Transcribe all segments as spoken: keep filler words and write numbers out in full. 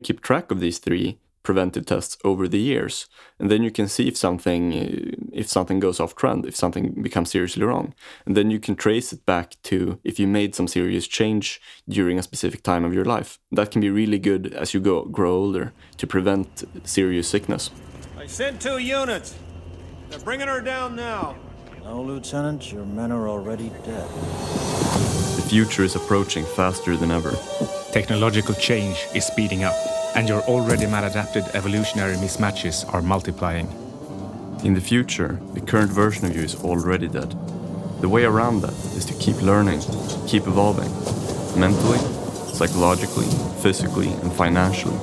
keep track of these three preventive tests over the years, and then you can see if something if something goes off trend, if something becomes seriously wrong, and then you can trace it back to if you made some serious change during a specific time of your life. That can be really good as you go grow older to prevent serious sickness. I sent two units. They're bringing her down now. No, Lieutenant, your men are already dead. The future is approaching faster than ever. Technological change is speeding up, and your already maladapted evolutionary mismatches are multiplying. In the future, the current version of you is already dead. The way around that is to keep learning, keep evolving, mentally, psychologically, physically, and financially.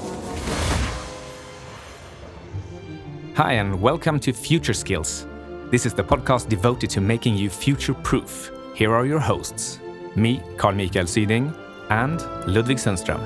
Hi, and welcome to Future Skills. This is the podcast devoted to making you future-proof. Here are your hosts, me, Carl Mikael Syding, and Ludwig Sundström.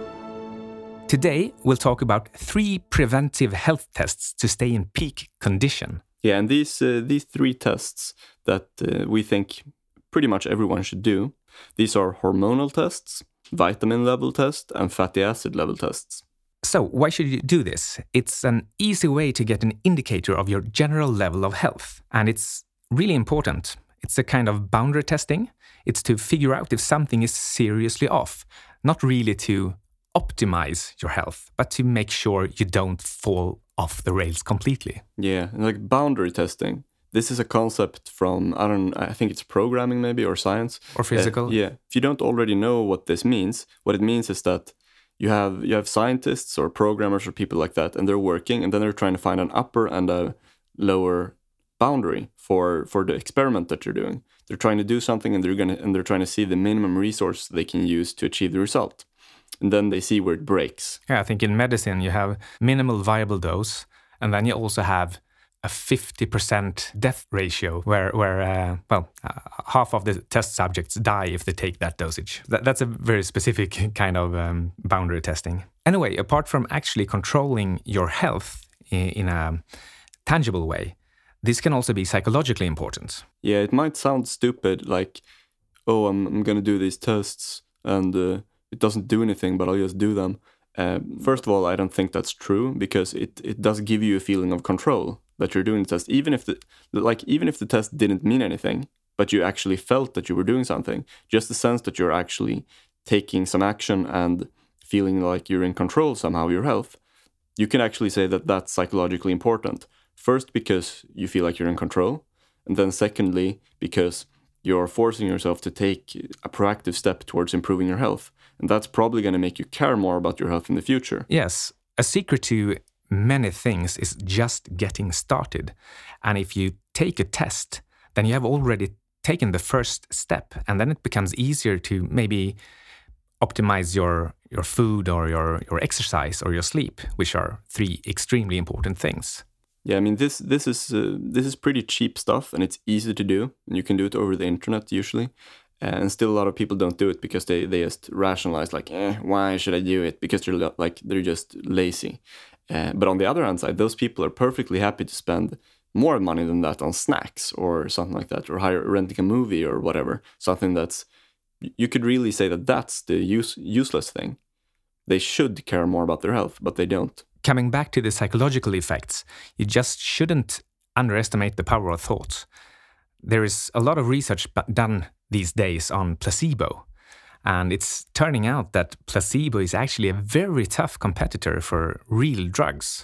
Today, we'll talk about three preventive health tests to stay in peak condition. Yeah, and these uh, these three tests that uh, we think pretty much everyone should do, these are hormonal tests, vitamin level test, and fatty acid level tests. So, why should you do this? It's an easy way to get an indicator of your general level of health, and it's really important. It's a kind of boundary testing. It's to figure out if something is seriously off, not really to optimize your health, but to make sure you don't fall off the rails completely. Yeah, like boundary testing. This is a concept from, I don't I think it's programming maybe, or science. Or physical. Uh, yeah, if you don't already know what this means, what it means is that you have you have scientists or programmers or people like that, and they're working, and then they're trying to find an upper and a lower boundary for, for the experiment that you're doing. They're trying to do something, and they're gonna and they're trying to see the minimum resource they can use to achieve the result. And then they see where it breaks. Yeah, I think in medicine you have minimal viable dose, and then you also have a fifty percent death ratio where, where uh, well, uh, half of the test subjects die if they take that dosage. That, that's a very specific kind of um, boundary testing. Anyway, apart from actually controlling your health in, in a tangible way, this can also be psychologically important. Yeah, it might sound stupid, like, oh, I'm, I'm going to do these tests, and uh, it doesn't do anything, but I'll just do them. Uh, first of all, I don't think that's true, because it, it does give you a feeling of control that you're doing the test. Even if the like even if the test didn't mean anything, but you actually felt that you were doing something, just the sense that you're actually taking some action and feeling like you're in control somehow of your health, you can actually say that that's psychologically important. First, because you feel like you're in control, and then secondly, because you're forcing yourself to take a proactive step towards improving your health. And that's probably going to make you care more about your health in the future. Yes, a secret to many things is just getting started. And if you take a test, then you have already taken the first step, and then it becomes easier to maybe optimize your, your food or your, your exercise or your sleep, which are three extremely important things. Yeah, I mean, this this is uh, this is pretty cheap stuff, and it's easy to do. And you can do it over the internet usually. And still a lot of people don't do it because they, they just rationalize like, eh, why should I do it? Because they're like they're just lazy. Uh, but on the other hand side, those people are perfectly happy to spend more money than that on snacks or something like that, or hire renting a movie or whatever. Something that's, you could really say that that's the use, useless thing. They should care more about their health, but they don't. Coming back to the psychological effects, you just shouldn't underestimate the power of thought. There is a lot of research done these days on placebo, and it's turning out that placebo is actually a very tough competitor for real drugs.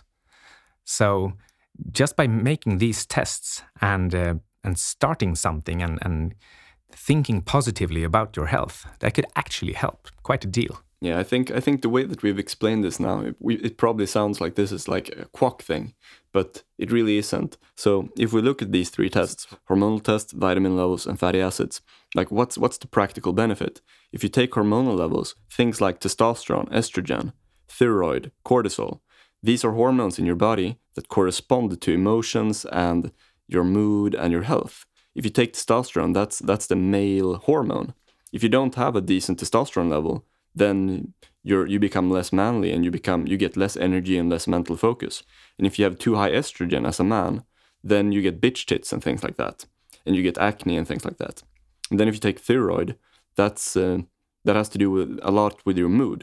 So just by making these tests and uh, and starting something and, and thinking positively about your health, that could actually help quite a deal. Yeah, I think I think the way that we've explained this now, it, we, it probably sounds like this is like a quack thing, but it really isn't. So if we look at these three tests, hormonal test, vitamin levels, and fatty acids, like what's what's the practical benefit? If you take hormonal levels, things like testosterone, estrogen, thyroid, cortisol, these are hormones in your body that correspond to emotions and your mood and your health. If you take testosterone, that's that's the male hormone. If you don't have a decent testosterone level, then you're, you become less manly, and you become you get less energy and less mental focus. And if you have too high estrogen as a man, then you get bitch tits and things like that, and you get acne and things like that. And then if you take thyroid, that's uh, that has to do with a lot with your mood.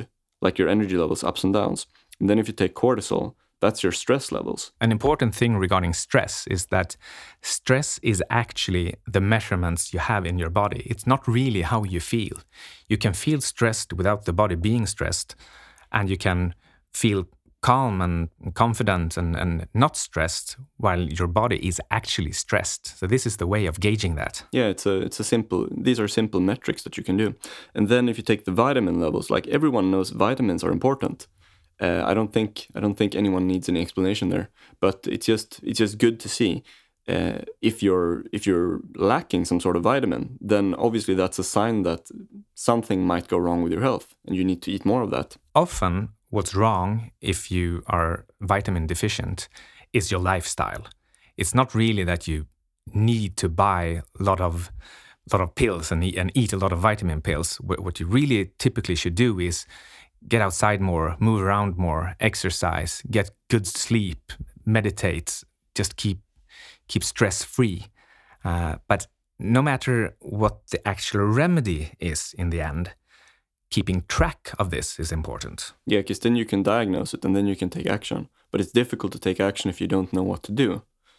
like your energy levels, ups and downs. And then if you take cortisol, that's your stress levels. An important thing regarding stress is that stress is actually the measurements you have in your body. It's not really how you feel. You can feel stressed without the body being stressed, and you can feel calm and confident and, and not stressed while your body is actually stressed. So this is the way of gauging that. Yeah, it's a it's a simple, these are simple metrics that you can do. And then if you take the vitamin levels, like everyone knows vitamins are important. Uh, I don't think I don't think anyone needs any explanation there, but it's just it's just good to see uh, if you're if you're lacking some sort of vitamin, then obviously that's a sign that something might go wrong with your health, and you need to eat more of that. Often, what's wrong if you are vitamin deficient is your lifestyle. It's not really that you need to buy a lot of lot of pills and eat, and eat a lot of vitamin pills. What you really typically should do is get outside more, move around more, exercise, get good sleep, meditate, just keep keep stress free. Uh, but no matter what the actual remedy is in the end, keeping track of this is important. Yeah, because then you can diagnose it and then you can take action. But it's difficult to take action if you don't know what to do.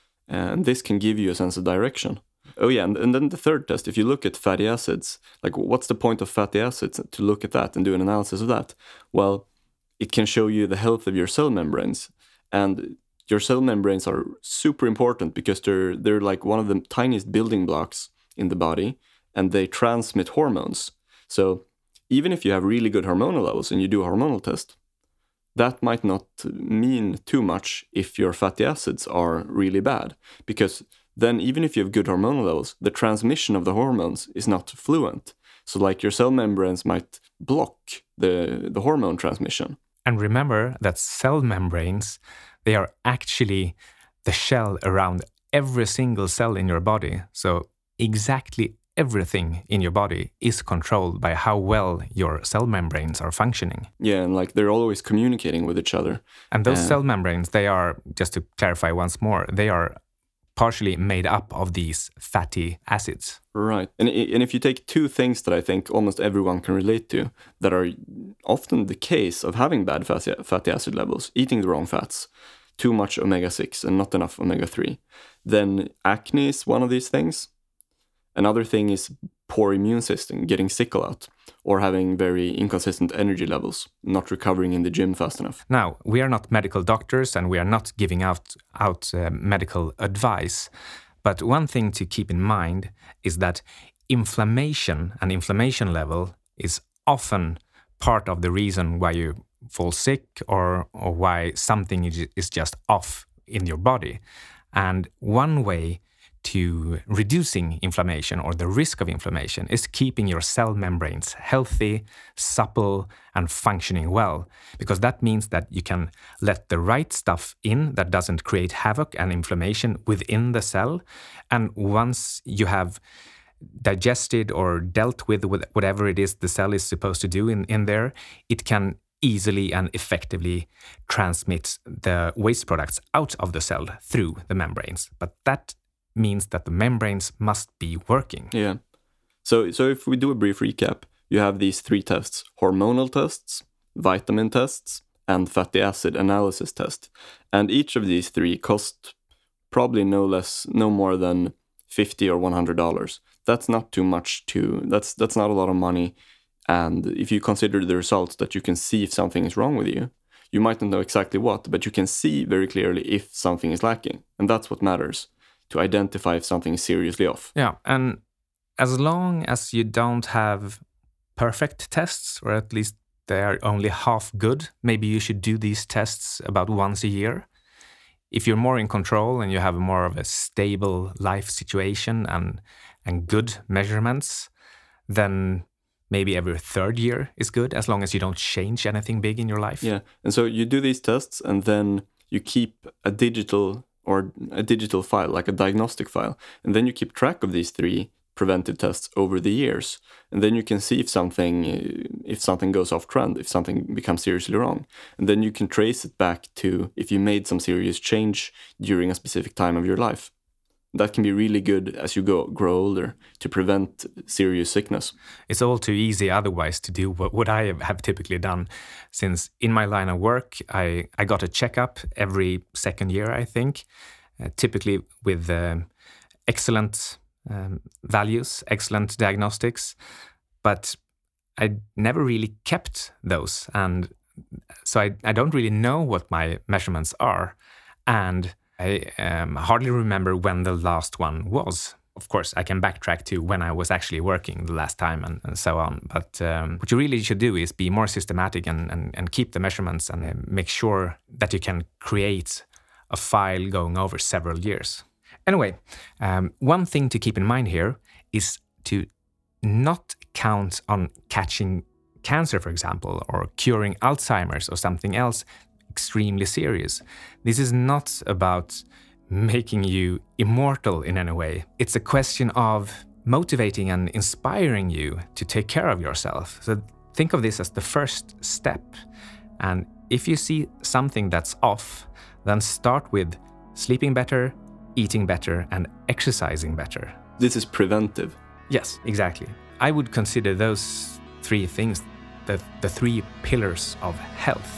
And this can give you a sense of direction. Oh yeah, and, and then the third test, if you look at fatty acids, like what's the point of fatty acids to look at that and do an analysis of that? Well, it can show you the health of your cell membranes. And your cell membranes are super important because they're they're like one of the tiniest building blocks in the body, and they transmit hormones. So even if you have really good hormonal levels and you do a hormonal test, that might not mean too much if your fatty acids are really bad, because then even if you have good hormonal levels, the transmission of the hormones is not fluent. So like your cell membranes might block the, the hormone transmission. And remember that cell membranes, they are actually the shell around every single cell in your body. So exactly everything in your body is controlled by how well your cell membranes are functioning. Yeah, and like they're always communicating with each other. And those uh, cell membranes, they are, just to clarify once more, they are partially made up of these fatty acids. Right. And, and if you take two things that I think almost everyone can relate to, that are often the case of having bad fatty, fatty acid levels, eating the wrong fats, too much omega six and not enough omega three, then acne is one of these things. Another thing is poor immune system, getting sick a lot, or having very inconsistent energy levels, not recovering in the gym fast enough. Now, we are not medical doctors and we are not giving out, out uh, medical advice. But one thing to keep in mind is that inflammation and inflammation level is often part of the reason why you fall sick or, or why something is just off in your body. And one way to reducing inflammation or the risk of inflammation is keeping your cell membranes healthy, supple, and functioning well. Because that means that you can let the right stuff in that doesn't create havoc and inflammation within the cell. And once you have digested or dealt with, with whatever it is the cell is supposed to do in, in there, it can easily and effectively transmit the waste products out of the cell through the membranes. But that means that the membranes must be working. Yeah. So so if we do a brief recap, you have these three tests: hormonal tests, vitamin tests, and fatty acid analysis test. And each of these three cost probably no less, no more than fifty or one hundred dollars. That's not too much to, that's that's not a lot of money. And if you consider the results that you can see if something is wrong with you, you might not know exactly what, but you can see very clearly if something is lacking. And that's what matters, to identify if something is seriously off. Yeah, and as long as you don't have perfect tests, or at least they are only half good, maybe you should do these tests about once a year. If you're more in control and you have more of a stable life situation and and good measurements, then maybe every third year is good, as long as you don't change anything big in your life. Yeah, and so you do these tests and then you keep a digital or a digital file, like a diagnostic file. And then you keep track of these three preventive tests over the years. And then you can see if something if something goes off trend, if something becomes seriously wrong. And then you can trace it back to if you made some serious change during a specific time of your life. That can be really good as you go grow older to prevent serious sickness. It's all too easy otherwise to do what, what I have typically done, since in my line of work, I, I got a checkup every second year, I think, uh, typically with um, excellent um, values, excellent diagnostics, but I never really kept those. And so I, I don't really know what my measurements are. And I um, hardly remember when the last one was. Of course, I can backtrack to when I was actually working the last time and, and so on. But um, what you really should do is be more systematic and, and, and keep the measurements and uh, make sure that you can create a file going over several years. Anyway, um, one thing to keep in mind here is to not count on catching cancer, for example, or curing Alzheimer's or something else extremely serious. This is not about making you immortal in any way. It's a question of motivating and inspiring you to take care of yourself. So think of this as the first step. And if you see something that's off, then start with sleeping better, eating better, and exercising better. This is preventive. Yes, exactly. I would consider those three things the, the three pillars of health.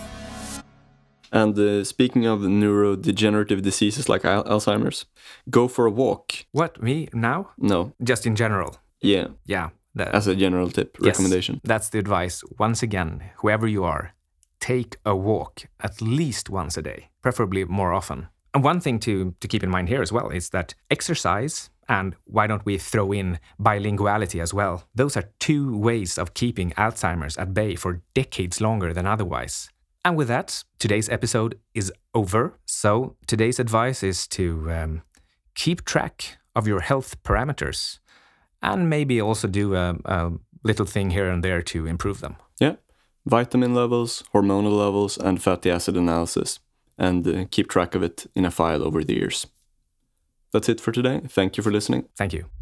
And uh, speaking of neurodegenerative diseases like al- Alzheimer's, go for a walk. What, me now? No. Just in general? Yeah. Yeah. That, As a general tip, yes, recommendation. That's the advice. Once again, whoever you are, take a walk at least once a day, preferably more often. And one thing to, to keep in mind here as well is that exercise, and why don't we throw in bilinguality as well, those are two ways of keeping Alzheimer's at bay for decades longer than otherwise. And with that, today's episode is over. So today's advice is to um, keep track of your health parameters and maybe also do a, a little thing here and there to improve them. Yeah. Vitamin levels, hormonal levels, and fatty acid analysis. And uh, keep track of it in a file over the years. That's it for today. Thank you for listening. Thank you.